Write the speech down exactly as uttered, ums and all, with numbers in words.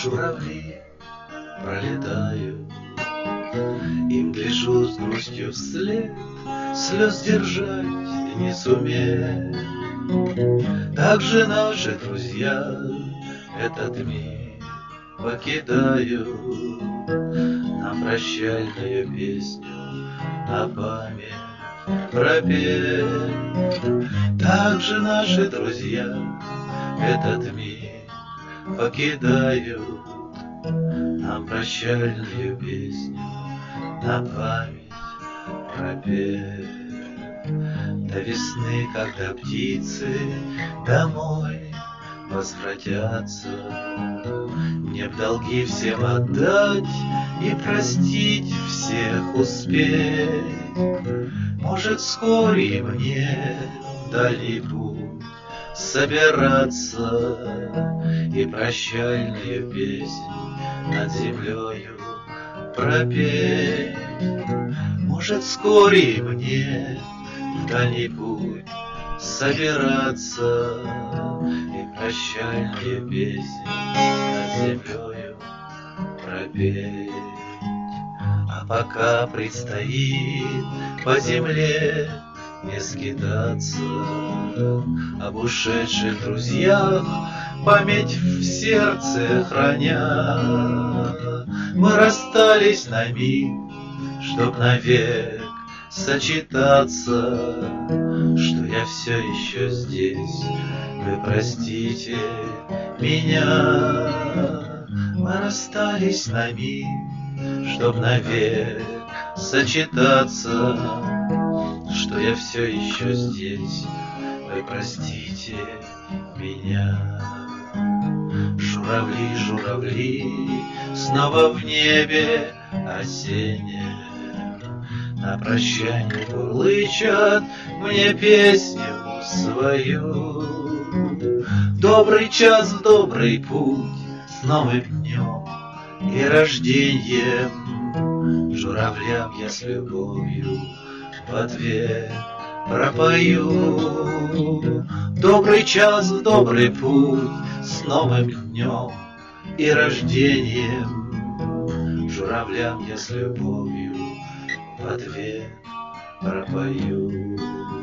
Журавли пролетают, им гляжу с грустью вслед, слез держать не сумею. Так же наши друзья этот мир покидают, нам прощальную песню на память пропеть. Так же наши друзья этот мир покидают, нам прощальную песню на память пропеть. До весны, когда птицы домой возвратятся, мне в долги всем отдать и простить всех успеть. Может, вскоре и мне в дальний путь собираться и прощальную песнь над землею пропеть. Может, вскоре и мне в дальний путь собираться и прощальную песнь над землею пропеть. А пока предстоит по земле не скитаться, об ушедших друзьях память в сердце храня, мы расстались на миг, чтоб навек сочетаться, что я все еще здесь, вы простите меня. Мы расстались на миг, чтоб навек сочетаться, что я все еще здесь, вы простите меня. Журавли, журавли, снова в небе осеннее, на прощанье курлычат мне песню свою. Добрый час в добрый путь, с новым днем и рождением. Журавлям я с любовью в ответ пропою. Добрый час в добрый путь, с новым днем и рождением. Журавлям я с любовью в ответ пропою.